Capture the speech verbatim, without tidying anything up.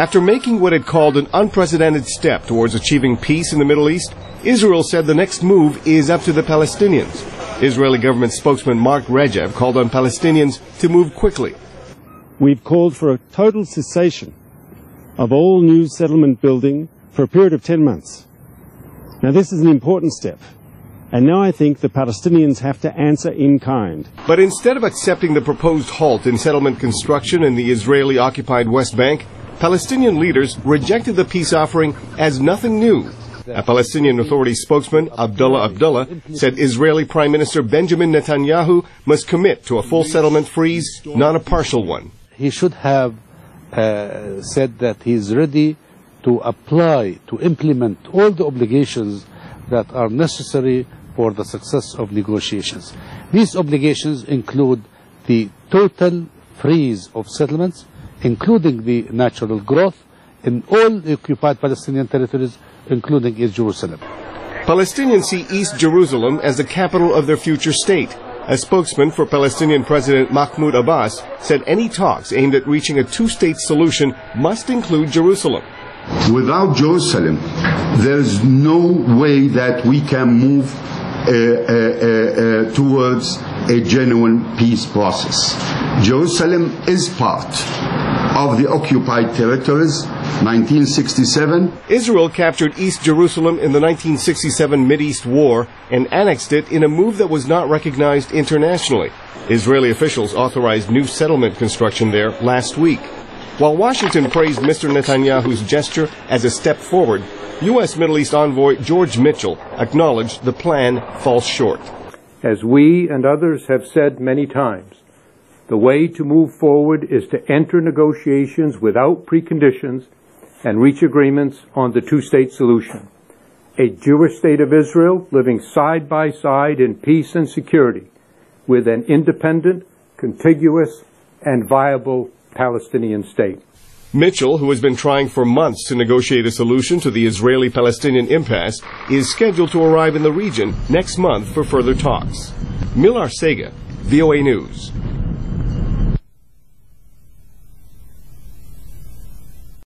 After making what it called an unprecedented step towards achieving peace in the Middle East, Israel said the next move is up to the Palestinians. Israeli government spokesman Mark Regev called on Palestinians to move quickly. We've called for a total cessation of all new settlement building for a period of ten months. Now, this is an important step, and now I think the Palestinians have to answer in kind. But instead of accepting the proposed halt in settlement construction in the Israeli-occupied West Bank, Palestinian leaders rejected the peace offering as nothing new. A Palestinian Authority spokesman, Abdullah Abdullah, said Israeli Prime Minister Benjamin Netanyahu must commit to a full settlement freeze, not a partial one. He should have uh, said that he is ready to apply, to implement all the obligations that are necessary for the success of negotiations. These obligations include the total freeze of settlements, including the natural growth in all the occupied Palestinian territories, including East Jerusalem. Palestinians see East Jerusalem as the capital of their future state. A spokesman for Palestinian President Mahmoud Abbas said any talks aimed at reaching a two-state solution must include Jerusalem. Without Jerusalem, there is no way that we can move uh, uh, uh, uh, towards a genuine peace process. Jerusalem is part of the occupied territories, nineteen sixty-seven. Israel captured East Jerusalem in the nineteen sixty-seven Mideast War and annexed it in a move that was not recognized internationally. Israeli officials authorized new settlement construction there last week. While Washington praised Mister Netanyahu's gesture as a step forward, U S Middle East envoy George Mitchell acknowledged the plan falls short. As we and others have said many times, the way to move forward is to enter negotiations without preconditions and reach agreements on the two-state solution. A Jewish state of Israel living side by side in peace and security with an independent, contiguous, and viable Palestinian state. Mitchell, who has been trying for months to negotiate a solution to the Israeli-Palestinian impasse, is scheduled to arrive in the region next month for further talks. Millar Sega, V O A News.